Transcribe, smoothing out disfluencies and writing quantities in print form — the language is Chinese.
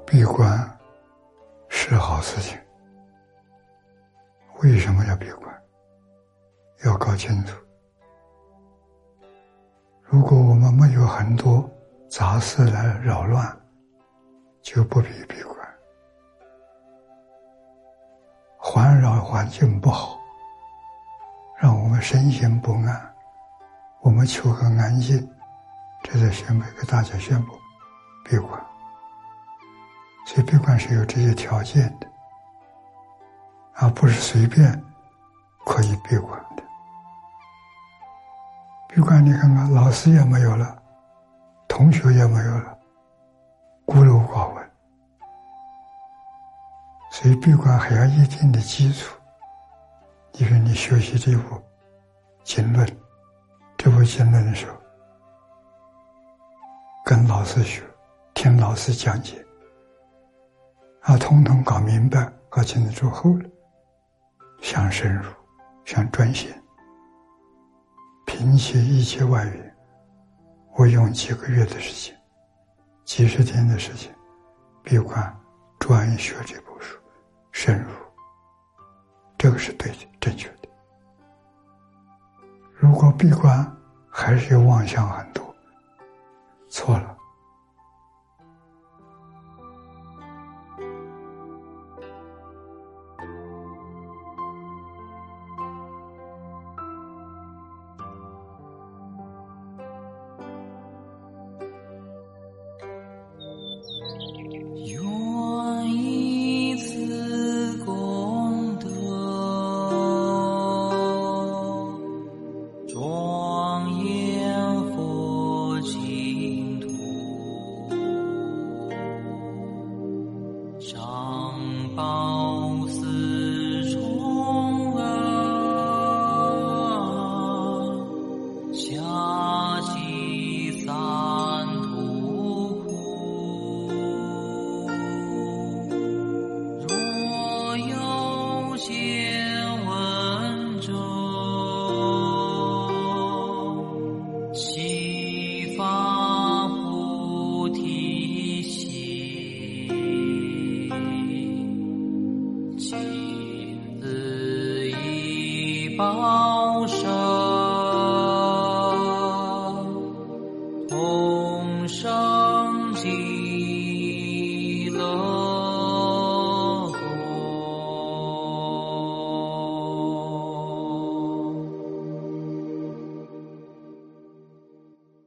闭关是好事情。为什么要闭关？要搞清楚。如果我们没有很多杂事来扰乱，就不必闭关。环绕环境不好，让我们身心不安，我们求个安静，这在宣布给大家宣布闭关。所以闭关是有这些条件的，而不是随便可以闭关的。闭关你看看，老师也没有了，同学也没有了，孤陋寡闻。所以闭关还要一定的基础。你说你学习这部经论，这部经论的时候，跟老师学，听老师讲解，统统搞明白搞清楚之后了，想深入，想专心，摒弃一切外缘，我用几个月的时间，几十天的时间，闭关专学这部书，深入，这个是对的，正确的。如果闭关还是有妄想很多，错了。 上报四重啊，下济三途苦。若有见闻者，悉发菩提心。亲自以报身。